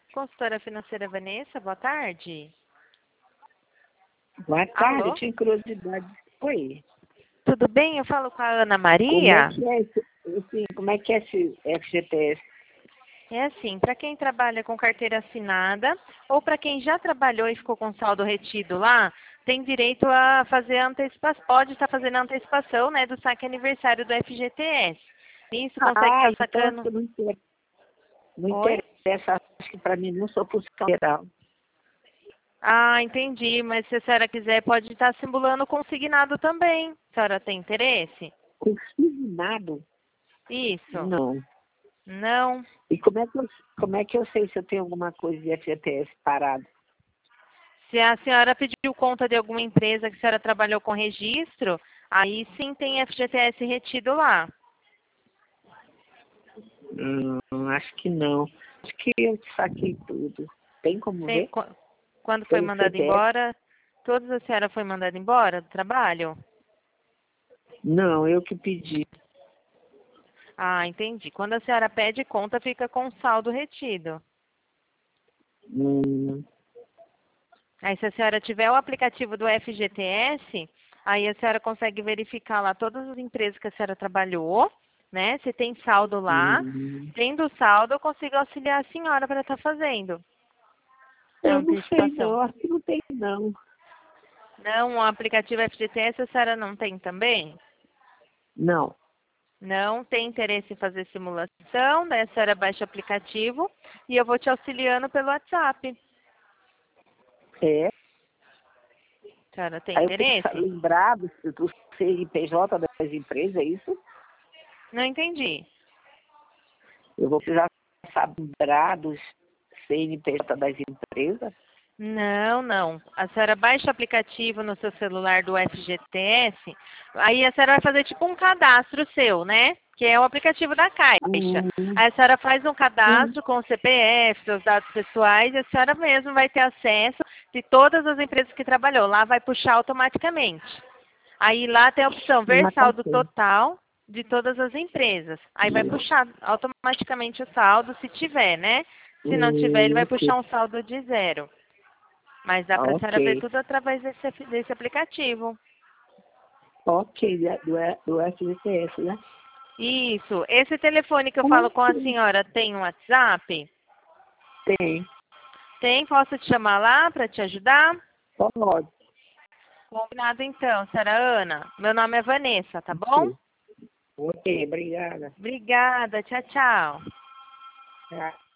Consultora financeira Vanessa, boa tarde. Boa tarde, Alô? eu tinha curiosidade. Oi. Tudo bem? Eu falo com a Ana Como é Maria. que é esse FGTS? É assim, para quem trabalha com carteira assinada ou para quem já trabalhou e ficou com saldo retido lá, tem direito a fazer a antecipação, pode estar fazendo a antecipação, né, do saque aniversário do FGTS. Isso consegue estar Então acho sacando. que não Oi? interessa, acho que para mim não sou função geral. Ah, entendi, mas se a senhora quiser, pode estar simulando consignado também. A senhora tem interesse? Consignado? Isso. Não. Não. E como é que eu sei se eu tenho alguma coisa de FGTS parado? Se a senhora pediu conta de alguma empresa que a senhora trabalhou com registro, aí sim tem FGTS retido lá. Acho que não. Acho que eu saquei tudo. Tem como ver? Quando foi Pelo mandada CPF? embora, todas a senhora foi mandada embora do trabalho? Não, eu que pedi. Ah, entendi. Quando a senhora pede conta, fica com saldo retido. Hum, Aí se a senhora tiver o aplicativo do FGTS, aí a senhora consegue verificar lá todas as empresas que a senhora trabalhou, né? Se tem saldo lá. hum. Tendo saldo, eu consigo auxiliar a senhora para estar fazendo a Eu não sei antecipação. não, acho que não tem não. Não, o aplicativo FGTS a senhora não tem também? Não. Não tem interesse em fazer simulação, daí a senhora baixa o aplicativo e eu vou te auxiliando pelo WhatsApp. É. A senhora tem Aí eu tenho que interesse? lembrar do CNPJ das empresas, é isso? Não entendi. Eu vou precisar lembrar dos CNPJ das empresas? Não, não. A senhora baixa o aplicativo no seu celular do FGTS, aí a senhora vai fazer tipo um cadastro seu, né? Que é o aplicativo da Caixa. Hum, Aí a senhora faz um hum, cadastro com o CPF, seus dados pessoais, e a senhora mesmo vai ter acesso de todas as empresas que trabalhou. Lá vai puxar automaticamente. Aí lá tem a opção ver uma saldo carteira. total de todas as empresas. Aí vai puxar automaticamente o saldo, se tiver, né? Se não tiver, ele vai Ok. puxar um saldo de zero. Mas dá para a senhora ver Ok. tudo através desse aplicativo. Ok, do FGTS, né? Isso. Esse telefone que eu falo com a Ok. senhora tem um WhatsApp? Tem. Tem? Posso te chamar lá para te ajudar? Pode. Combinado então, senhora Ana. Meu nome é Vanessa, tá bom? Ok, obrigada. Obrigada. Tchau, tchau. Tá.